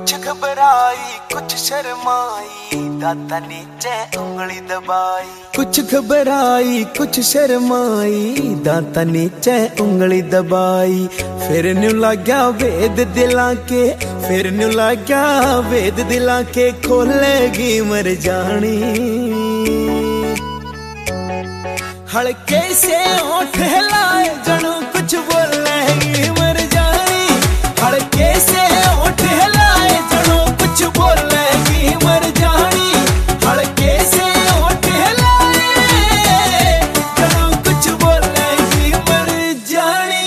कुछ घबराई कुछ शर्माई, दाता नीचे उंगली दबाई। कुछ घबराई कुछ शर्माई, दाता नीचे उंगली दबाई। फिर न्यू लाग्या वेद दिला के, फिर न्यू लाग्या वेद दिला के, खोलेगी मर जानी। हल्के से होठ हिलाए जनू कुछ बोलेगी मर जानी। हल्के से होठ हिलाए जनू कुछ बोलेगी मर जानी। हल्के से होठ हिलाए जनू कुछ बोलेगी मर जानी।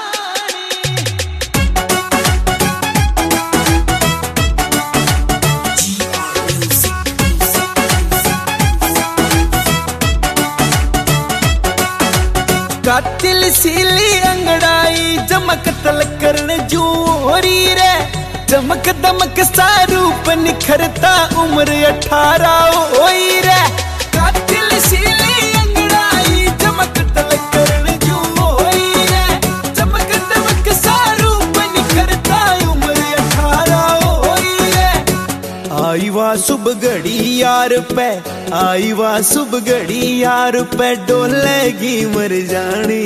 कातिल सीली अंगड़ाई, चमक तलकरण जूरी रे। चमक दमक सा रूप निखरता, उम्र 18 होई रे। कातिल सीली अंगड़ाई, चमक तलकरण जूरी रे। चमक दमक सा रूप निखरता, उम्र 18 होई रे। आई वाह सुब घड़ी यार पे, आई वाह सुब घड़ी यार पे, डोलेगी मर जानी।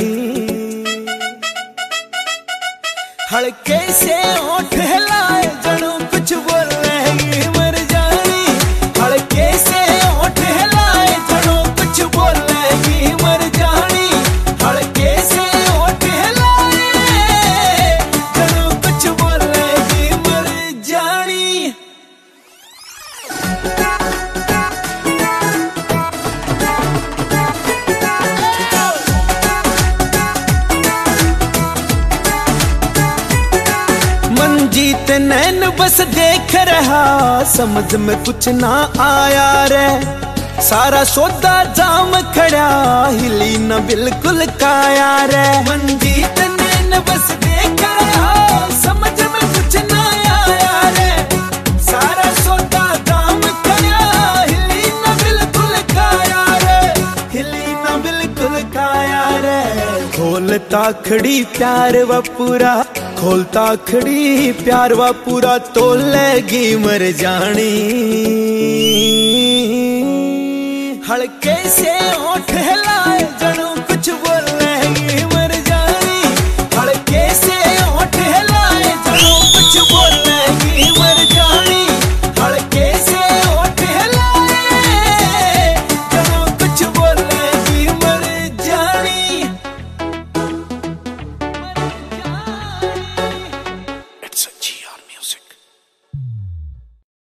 हल्के से होठ हिलाए जनू कुछ बोलेगी मर जानी। हल्के से होठ हिलाए जनू कुछ बोलेगी मर जानी। हल्के से होठ हिलाए जनू कुछ बोलेगी मर जानी। मंजीत नैन बस देख रहा, समझ में कुछ ना आया रे। सारा सौदा जाम खड़ा, हिली न बिल्कुल काया रे। मंजीत नैन बस देख रहा, समझ में कुछ ना आया रे। सारा सौदा जाम खड़ा, हिली न बिल्कुल काया रे। हिली न बिल्कुल काया रे। खोलता खड़ी प्यार व पूरा, खोलता खड़ी प्यार वा पूरा, तोलेगी मर जानी। हल्के से होठ हिलाए